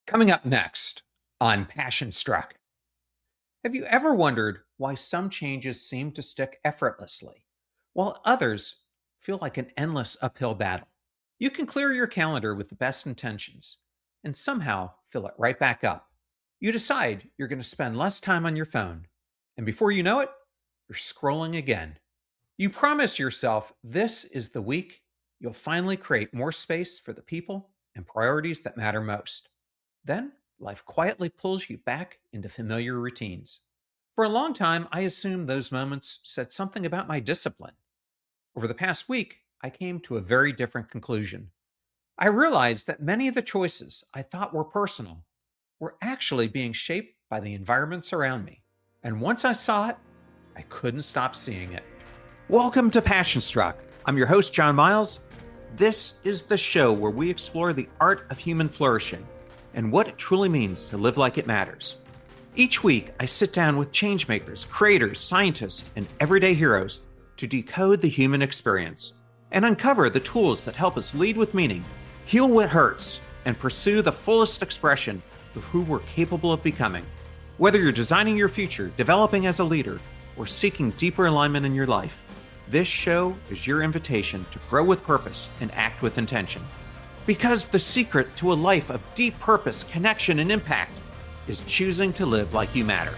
Coming up next on Passion Struck. Have you ever wondered why some changes seem to stick effortlessly, while others feel like an endless uphill battle? You can clear your calendar with the best intentions and somehow fill it right back up. You decide you're going to spend less time on your phone, and before you know it, you're scrolling again. You promise yourself this is the week you'll finally create more space for the people and priorities that matter most. Then life quietly pulls you back into familiar routines. For a long time, I assumed those moments said something about my discipline. Over the past week, I came to a very different conclusion. I realized that many of the choices I thought were personal were actually being shaped by the environments around me. And once I saw it, I couldn't stop seeing it. Welcome to Passion Struck. I'm your host, John Miles. This is the show where we explore the art of human flourishing and what it truly means to live like it matters. Each week, I sit down with changemakers, creators, scientists, and everyday heroes to decode the human experience and uncover the tools that help us lead with meaning, heal what hurts, and pursue the fullest expression of who we're capable of becoming. Whether you're designing your future, developing as a leader, or seeking deeper alignment in your life, this show is your invitation to grow with purpose and act with intention. Because the secret to a life of deep purpose, connection, and impact is choosing to live like you matter.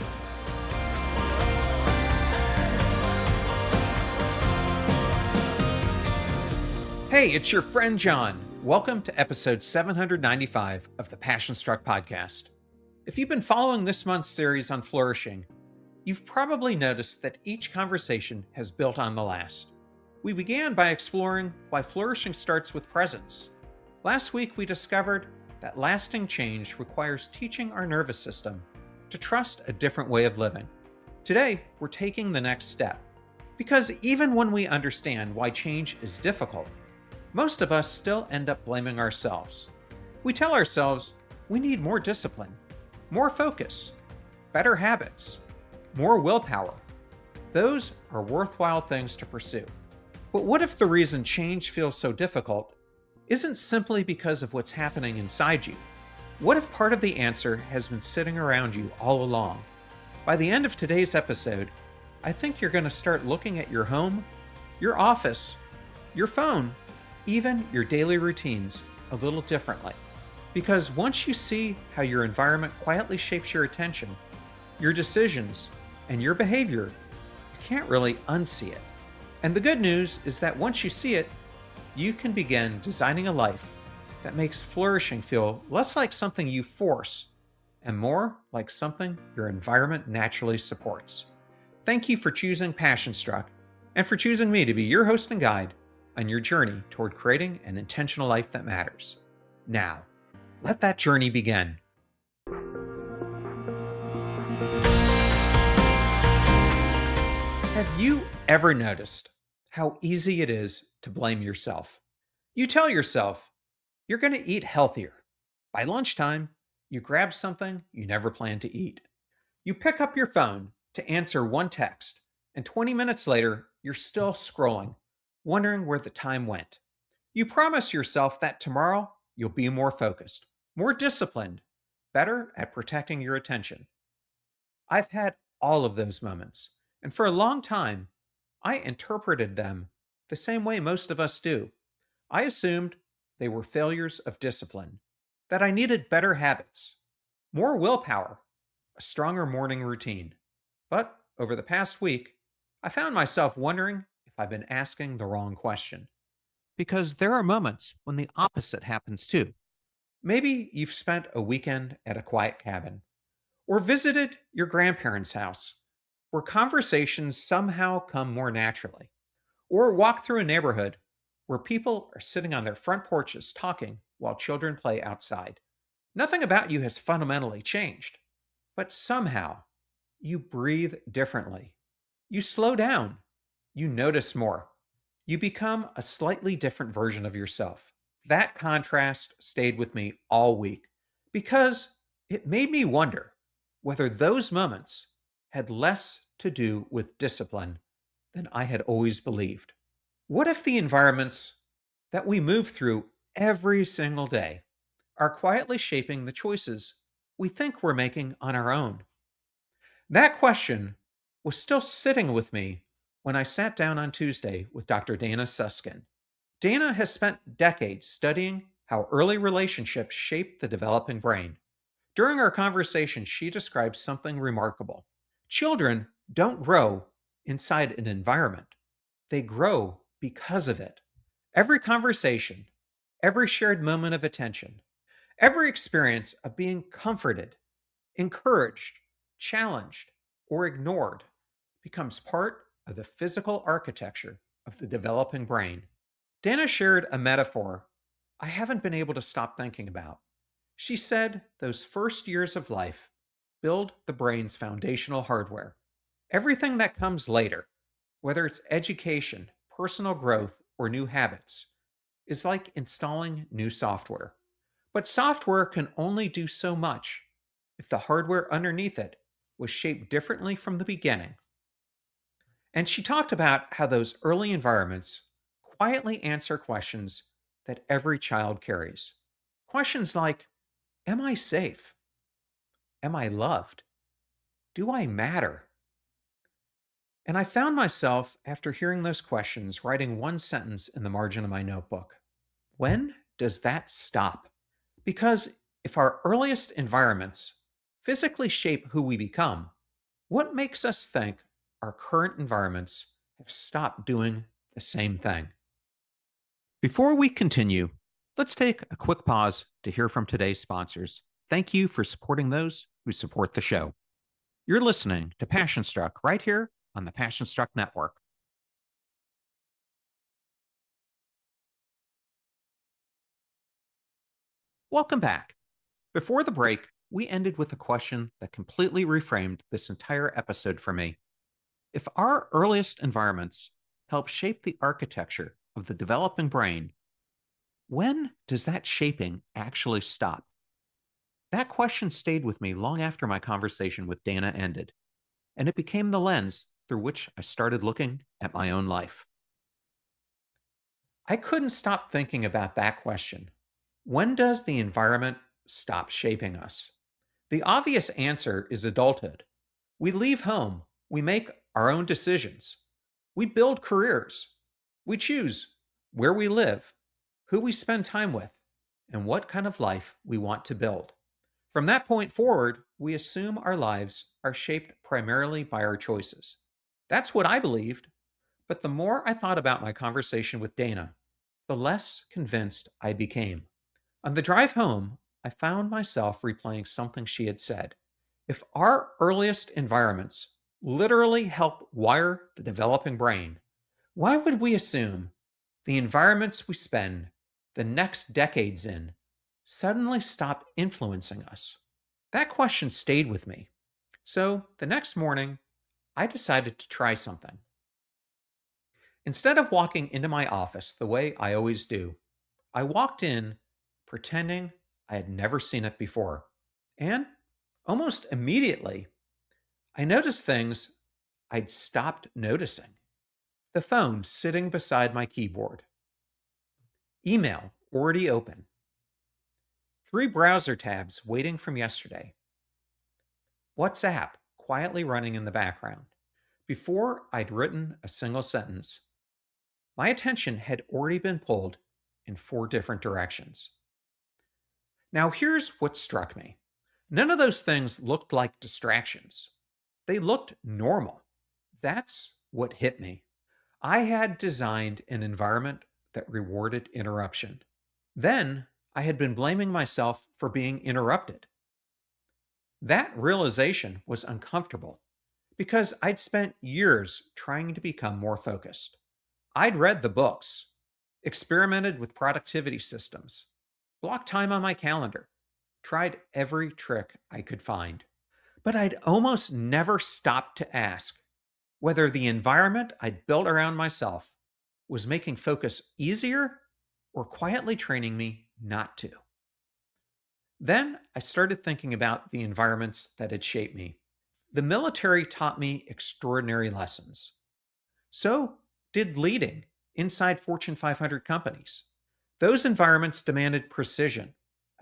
Hey, it's your friend John. Welcome to episode 795 of the Passion Struck podcast. If you've been following this month's series on flourishing, you've probably noticed that each conversation has built on the last. We began by exploring why flourishing starts with presence. Last week, we discovered that lasting change requires teaching our nervous system to trust a different way of living. Today, we're taking the next step. Because even when we understand why change is difficult, most of us still end up blaming ourselves. We tell ourselves we need more discipline, more focus, better habits, more willpower. Those are worthwhile things to pursue. But what if the reason change feels so difficult isn't simply because of what's happening inside you? What if part of the answer has been sitting around you all along? By the end of today's episode, I think you're going to start looking at your home, your office, your phone, even your daily routines a little differently. Because once you see how your environment quietly shapes your attention, your decisions, and your behavior, you can't really unsee it. And the good news is that once you see it, you can begin designing a life that makes flourishing feel less like something you force and more like something your environment naturally supports. Thank you for choosing Passion Struck and for choosing me to be your host and guide on your journey toward creating an intentional life that matters. Now, let that journey begin. Have you ever noticed how easy it is to blame yourself? You tell yourself you're going to eat healthier. By lunchtime, you grab something you never planned to eat. You pick up your phone to answer one text, and 20 minutes later, you're still scrolling, wondering where the time went. You promise yourself that tomorrow you'll be more focused, more disciplined, better at protecting your attention. I've had all of those moments, and for a long time, I interpreted them the same way most of us do. I assumed they were failures of discipline, that I needed better habits, more willpower, a stronger morning routine. But over the past week, I found myself wondering if I've been asking the wrong question. Because there are moments when the opposite happens too. Maybe you've spent a weekend at a quiet cabin, or visited your grandparents' house, where conversations somehow come more naturally, or walk through a neighborhood where people are sitting on their front porches talking while children play outside. Nothing about you has fundamentally changed, but somehow you breathe differently. You slow down. You notice more. You become a slightly different version of yourself. That contrast stayed with me all week because it made me wonder whether those moments had less to do with discipline than I had always believed. What if the environments that we move through every single day are quietly shaping the choices we think we're making on our own? That question was still sitting with me when I sat down on Tuesday with Dr. Dana Susskind. Dana has spent decades studying how early relationships shape the developing brain. During our conversation, she describes something remarkable. Children don't grow inside an environment, they grow because of it. Every conversation, every shared moment of attention, every experience of being comforted, encouraged, challenged, or ignored becomes part of the physical architecture of the developing brain. Dana shared a metaphor I haven't been able to stop thinking about. She said those first years of life build the brain's foundational hardware. Everything that comes later, whether it's education, personal growth, or new habits, is like installing new software. But software can only do so much if the hardware underneath it was shaped differently from the beginning. And she talked about how those early environments quietly answer questions that every child carries. Questions like, am I safe? Am I loved? Do I matter? And I found myself, after hearing those questions, writing one sentence in the margin of my notebook. When does that stop? Because if our earliest environments physically shape who we become, what makes us think our current environments have stopped doing the same thing? Before we continue, let's take a quick pause to hear from today's sponsors. Thank you for supporting those who support the show. You're listening to Passion Struck right here on the Passion Struck Network. Welcome back. Before the break, we ended with a question that completely reframed this entire episode for me. If our earliest environments help shape the architecture of the developing brain, when does that shaping actually stop? That question stayed with me long after my conversation with Dana ended, and it became the lens through which I started looking at my own life. I couldn't stop thinking about that question. When does the environment stop shaping us? The obvious answer is adulthood. We leave home, we make our own decisions, we build careers, we choose where we live, who we spend time with, and what kind of life we want to build. From that point forward, we assume our lives are shaped primarily by our choices. That's what I believed, but the more I thought about my conversation with Dana, the less convinced I became. On the drive home, I found myself replaying something she had said. If our earliest environments literally help wire the developing brain, why would we assume the environments we spend the next decades in suddenly stop influencing us? That question stayed with me. So the next morning, I decided to try something. Instead of walking into my office the way I always do, I walked in pretending I had never seen it before. And almost immediately, I noticed things I'd stopped noticing. The phone sitting beside my keyboard, email already open, 3 browser tabs waiting from yesterday, WhatsApp quietly running in the background. Before I'd written a single sentence, my attention had already been pulled in 4 different directions. Now, here's what struck me. None of those things looked like distractions. They looked normal. That's what hit me. I had designed an environment that rewarded interruption. Then I had been blaming myself for being interrupted. That realization was uncomfortable because I'd spent years trying to become more focused. I'd read the books, experimented with productivity systems, blocked time on my calendar, tried every trick I could find. But I'd almost never stopped to ask whether the environment I'd built around myself was making focus easier or quietly training me not to. Then I started thinking about the environments that had shaped me. The military taught me extraordinary lessons. So did leading inside Fortune 500 companies. Those environments demanded precision,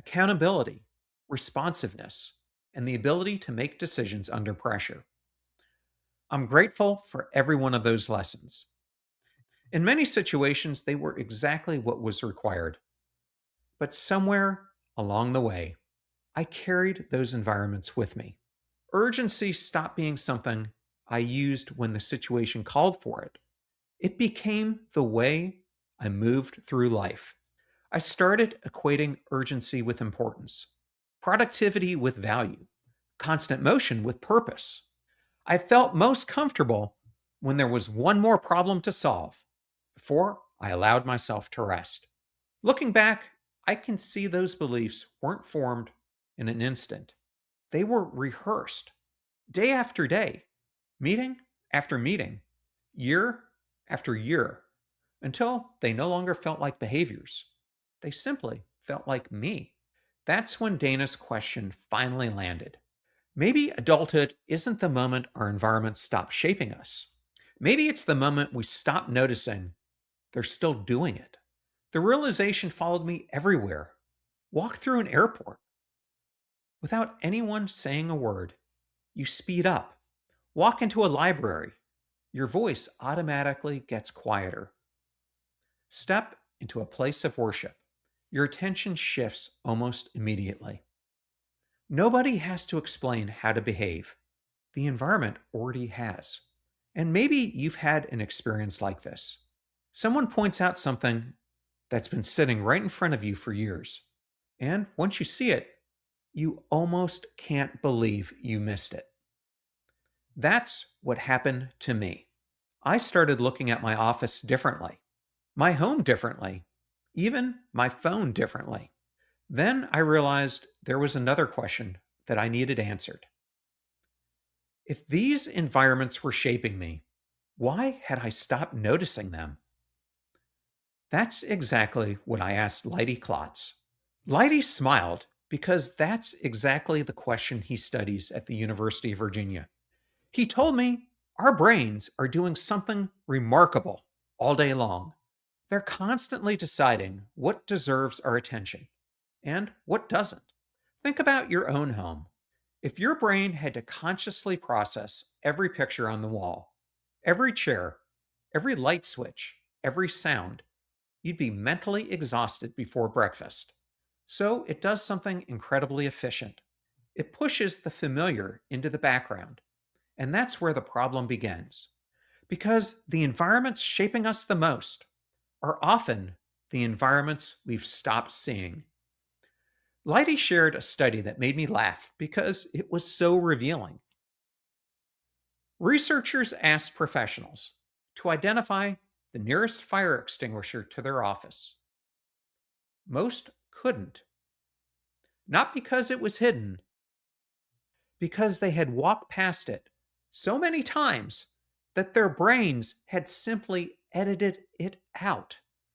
accountability, responsiveness, and the ability to make decisions under pressure. I'm grateful for every one of those lessons. In many situations, they were exactly what was required. But somewhere along the way, I carried those environments with me. Urgency stopped being something I used when the situation called for it. It became the way I moved through life. I started equating urgency with importance, productivity with value, constant motion with purpose. I felt most comfortable when there was one more problem to solve before I allowed myself to rest. Looking back, I can see those beliefs weren't formed in an instant. They were rehearsed day after day, meeting after meeting, year after year, until they no longer felt like behaviors. They simply felt like me. That's when Dana's question finally landed. Maybe adulthood isn't the moment our environment stops shaping us. Maybe it's the moment we stop noticing they're still doing it. The realization followed me everywhere. Walk through an airport without anyone saying a word. You speed up. Walk into a library. Your voice automatically gets quieter. Step into a place of worship. Your attention shifts almost immediately. Nobody has to explain how to behave. The environment already has. And maybe you've had an experience like this. Someone points out something that's been sitting right in front of you for years. And once you see it, you almost can't believe you missed it. That's what happened to me. I started looking at my office differently, my home differently, even my phone differently. Then I realized there was another question that I needed answered. If these environments were shaping me, why had I stopped noticing them? That's exactly what I asked Leidy Klotz. Leidy smiled because that's exactly the question he studies at the University of Virginia. He told me our brains are doing something remarkable all day long. They're constantly deciding what deserves our attention and what doesn't. Think about your own home. If your brain had to consciously process every picture on the wall, every chair, every light switch, every sound, you'd be mentally exhausted before breakfast. So it does something incredibly efficient. It pushes the familiar into the background. And that's where the problem begins. Because the environments shaping us the most are often the environments we've stopped seeing. Leidy shared a study that made me laugh because it was so revealing. Researchers asked professionals to identify the nearest fire extinguisher to their office. Most couldn't. Not because it was hidden, because they had walked past it so many times that their brains had simply edited it out.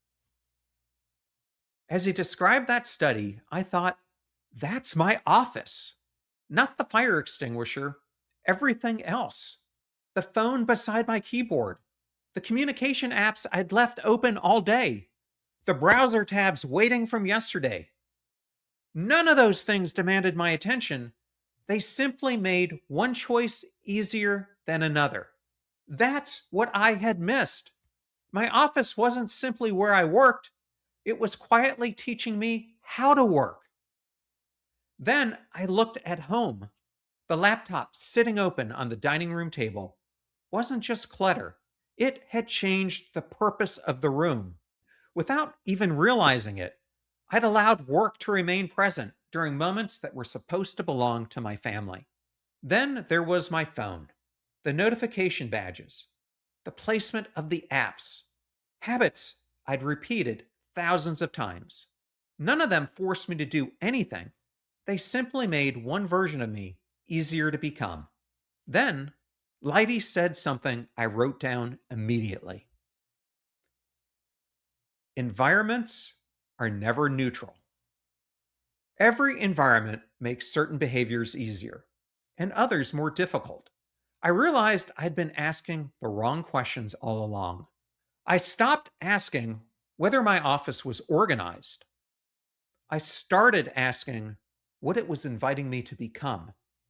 As he described that study, I thought, that's my office. Not the fire extinguisher, everything else. The phone beside my keyboard, the communication apps I'd left open all day, the browser tabs waiting from yesterday. None of those things demanded my attention. They simply made one choice easier than another. That's what I had missed. My office wasn't simply where I worked, it was quietly teaching me how to work. Then I looked at home. The laptop sitting open on the dining room table wasn't just clutter, it had changed the purpose of the room. Without even realizing it, I'd allowed work to remain present during moments that were supposed to belong to my family. Then there was my phone, the notification badges, the placement of the apps, habits I'd repeated thousands of times. None of them forced me to do anything. They simply made one version of me easier to become. Then, Leidy said something I wrote down immediately. Environments are never neutral. Every environment makes certain behaviors easier and others more difficult. I realized I'd been asking the wrong questions all along. I stopped asking whether my office was organized. I started asking what it was inviting me to become.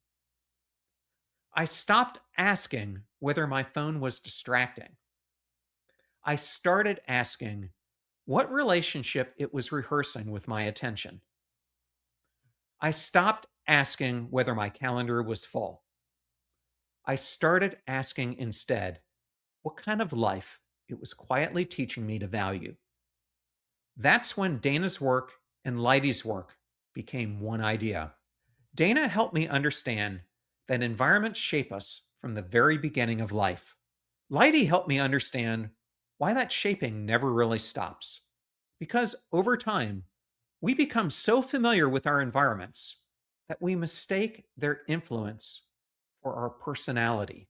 I stopped asking whether my phone was distracting. I started asking what relationship it was rehearsing with my attention. I stopped asking whether my calendar was full. I started asking instead what kind of life it was quietly teaching me to value. That's when Dana's work and Leidy's work became one idea. Dana helped me understand that environments shape us from the very beginning of life. Leidy helped me understand why that shaping never really stops. Because over time, we become so familiar with our environments that we mistake their influence for our personality.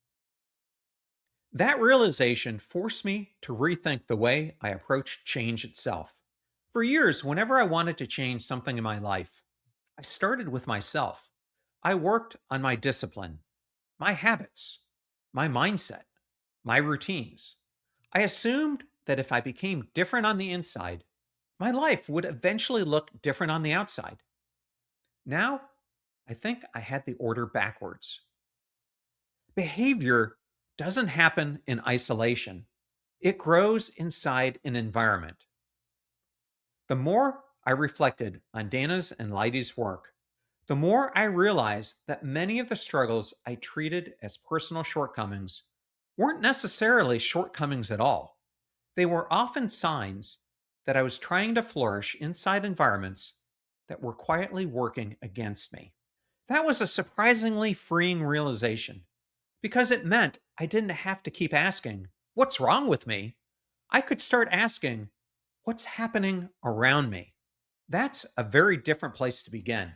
That realization forced me to rethink the way I approach change itself. For years, whenever I wanted to change something in my life, I started with myself. I worked on my discipline, my habits, my mindset, my routines. I assumed that if I became different on the inside, my life would eventually look different on the outside. Now, I think I had the order backwards. Behavior doesn't happen in isolation, it grows inside an environment. The more I reflected on Dana's and Leidy's work, the more I realized that many of the struggles I treated as personal shortcomings weren't necessarily shortcomings at all. They were often signs that I was trying to flourish inside environments that were quietly working against me. That was a surprisingly freeing realization because it meant I didn't have to keep asking, "What's wrong with me?" I could start asking, "What's happening around me?" That's a very different place to begin.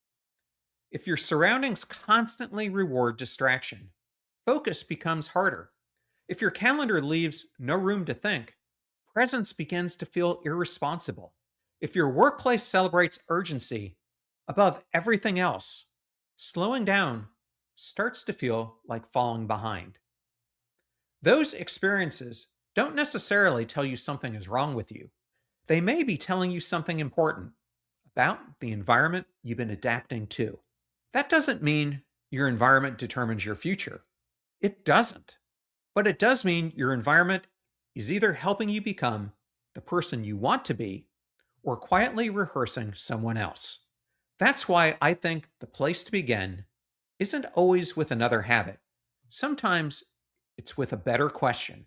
If your surroundings constantly reward distraction, focus becomes harder. If your calendar leaves no room to think, presence begins to feel irresponsible. If your workplace celebrates urgency above everything else, slowing down starts to feel like falling behind. Those experiences don't necessarily tell you something is wrong with you. They may be telling you something important about the environment you've been adapting to. That doesn't mean your environment determines your future. It doesn't. But it does mean your environment is either helping you become the person you want to be or quietly rehearsing someone else. That's why I think the place to begin isn't always with another habit. Sometimes it's with a better question.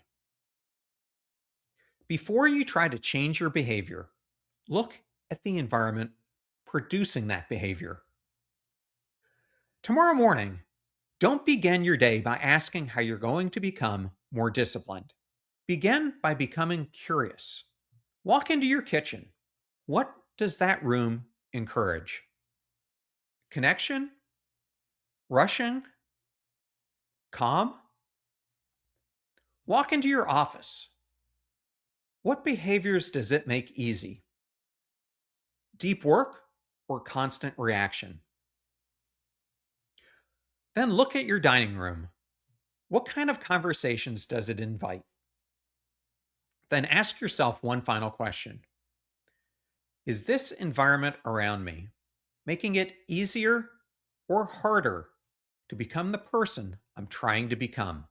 Before you try to change your behavior, look at the environment producing that behavior. Tomorrow morning, don't begin your day by asking how you're going to become more disciplined. Begin by becoming curious. Walk into your kitchen. What does that room encourage? Connection? Rushing? Calm? Walk into your office. What behaviors does it make easy? Deep work or constant reaction? Then look at your dining room. What kind of conversations does it invite? Then ask yourself one final question. Is this environment around me making it easier or harder to become the person I'm trying to become?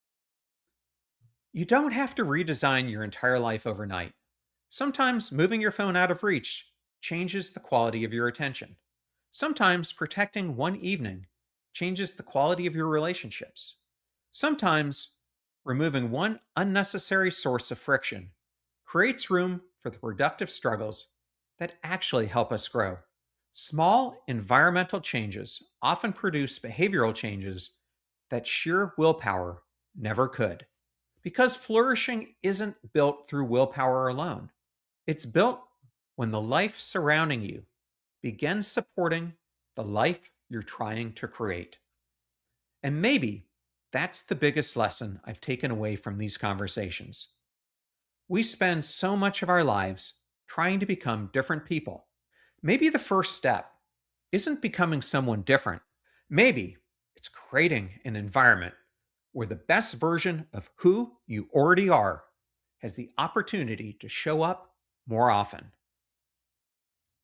You don't have to redesign your entire life overnight. Sometimes moving your phone out of reach changes the quality of your attention. Sometimes protecting one evening changes the quality of your relationships. Sometimes removing one unnecessary source of friction creates room for the productive struggles that actually help us grow. Small environmental changes often produce behavioral changes that sheer willpower never could. Because flourishing isn't built through willpower alone, it's built when the life surrounding you begins supporting the life you're trying to create. And maybe that's the biggest lesson I've taken away from these conversations. We spend so much of our lives trying to become different people. Maybe the first step isn't becoming someone different. Maybe it's creating an environment where the best version of who you already are has the opportunity to show up more often.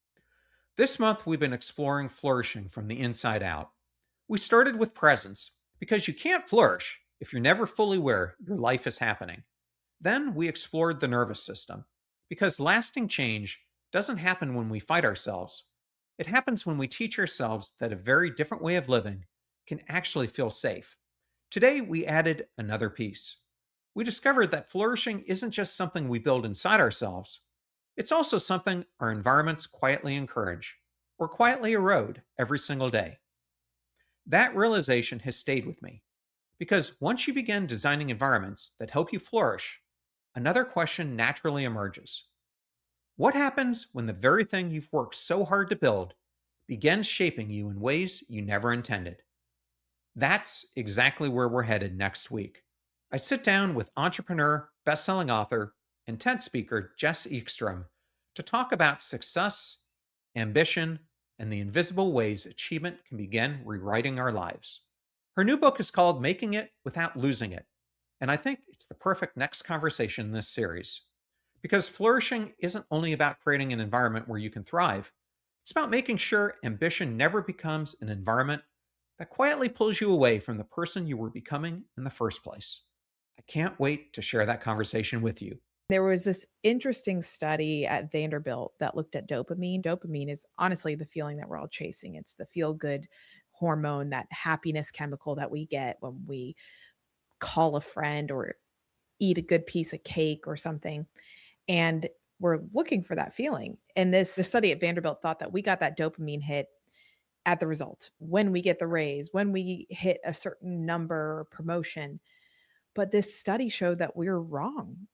This month, we've been exploring flourishing from the inside out. We started with presence, because you can't flourish if you're never fully aware your life is happening. Then we explored the nervous system, because lasting change doesn't happen when we fight ourselves. It happens when we teach ourselves that a very different way of living can actually feel safe. Today, we added another piece. We discovered that flourishing isn't just something we build inside ourselves, it's also something our environments quietly encourage or quietly erode every single day. That realization has stayed with me because once you begin designing environments that help you flourish, another question naturally emerges. What happens when the very thing you've worked so hard to build begins shaping you in ways you never intended? That's exactly where we're headed next week. I sit down with entrepreneur, best-selling author, and TED speaker Jess Ekstrom to talk about success, ambition, and the invisible ways achievement can begin rewriting our lives. Her new book is called Making It Without Losing It, and I think it's the perfect next conversation in this series. Because flourishing isn't only about creating an environment where you can thrive, it's about making sure ambition never becomes an environment that quietly pulls you away from the person you were becoming in the first place. I can't wait to share that conversation with you. There was this interesting study at Vanderbilt that looked at dopamine. Dopamine is honestly the feeling that we're all chasing. It's the feel good hormone, that happiness chemical that we get when we call a friend or eat a good piece of cake or something. And we're looking for that feeling. And the study at Vanderbilt thought that we got that dopamine hit at the result, when we get the raise, when we hit a certain number or promotion. But this study showed that we're wrong.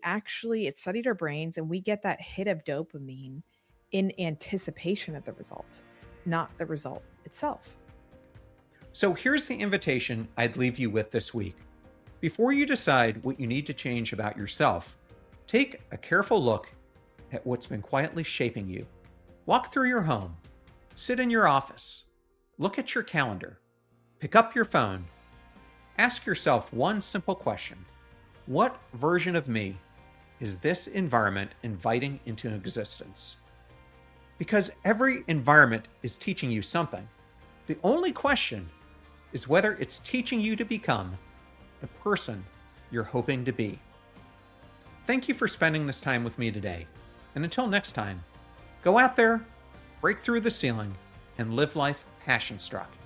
It studied our brains and we get that hit of dopamine in anticipation of the result, not the result itself. So here's the invitation I'd leave you with this week. Before you decide what you need to change about yourself, take a careful look at what's been quietly shaping you. Walk through your home, sit in your office, look at your calendar, pick up your phone. Ask yourself one simple question. What version of me is this environment inviting into existence? Because every environment is teaching you something. The only question is whether it's teaching you to become the person you're hoping to be. Thank you for spending this time with me today. And until next time, go out there, break through the ceiling, and live life passion-struck.